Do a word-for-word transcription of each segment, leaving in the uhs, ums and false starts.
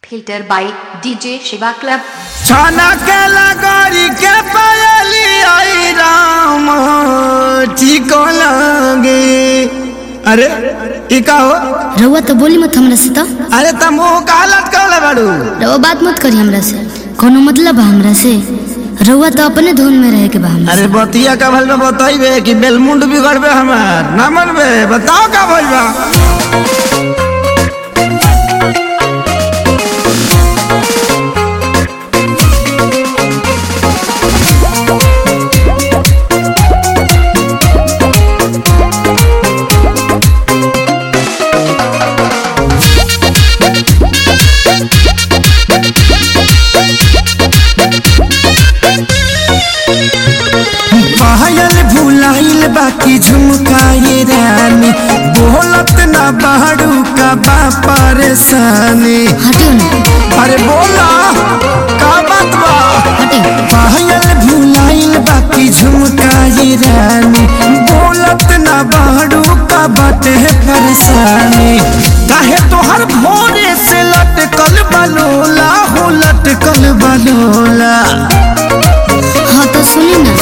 Filter by D J Shiva Club. छाना के लगरी के पायली आई राम ठीक लगे। अरे ई का हो? रउआ तो बोली मत हमरा से। तो अरे तुम कालत कहले बाड़ू। रउआ बात मत करी हमरा से, कोनो मतलब बा हमरा से? रउआ तो अपने धुन में रहे के बा हमरा। अरे बतिया का भल में बताइबे कि बेलमुंड बिगड़बे हमार ना मनबे। बताओ का भइल बा। भुलाइल बाकी झुमकाए रानी बोलत ना बाड़ू का बा परेशानी। हटियो ना। अरे बोला का बात बा? हटियो। पायल भुलाइल बाकी झुमकाए रानी बोलत ना बाड़ू का बाटे परेशानी। काहे तोहर भोरे से लटकल बलोला हो लटकल बलोला। हाँ तो सुनी ना।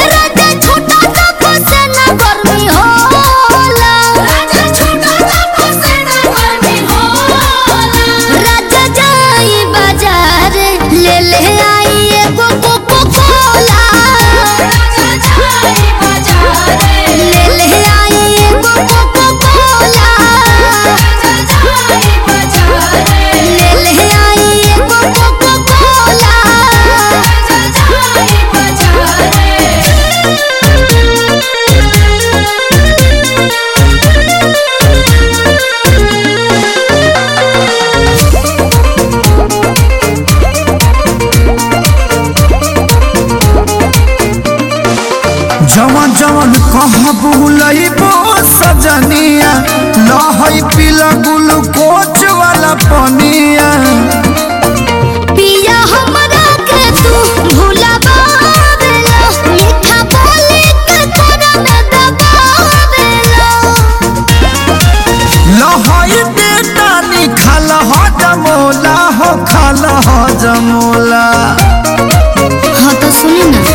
जवन जवन कहाँ बुलइबो सजनिया लहई पीला ग्लूकोच वाला पनिया। पिया हमरा के तू भुलावेला मीठा बोली के तोरा में दबावेला। लहई बेटा नी खाल हो जमोला हो खाल हो जमोला। हाँ तो सुनी ना।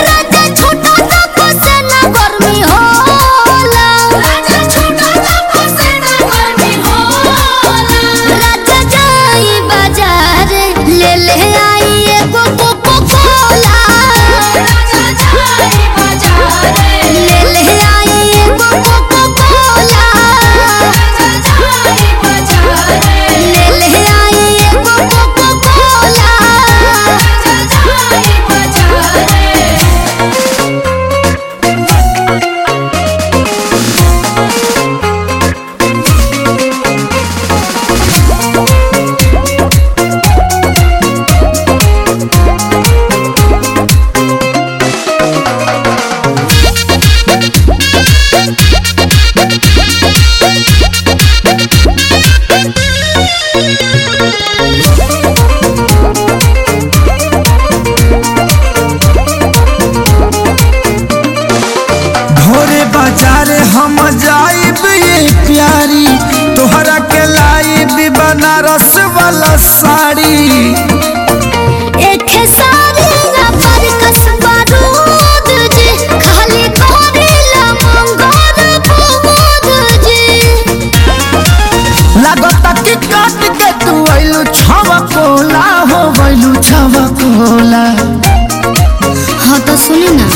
हम जाइब ये प्यारी तोहरा के लाइब बनारस वाला साड़ी। एक सारी ना पर कसबा दूध जी खाली करेला मंगोर बुबूद जी। लागता कि काट के तू आइलू छवा कोला हो गइलू छवा कोला। हाँ तो सुनी ना।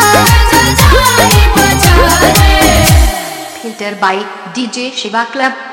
Filter by D J Shiva Club.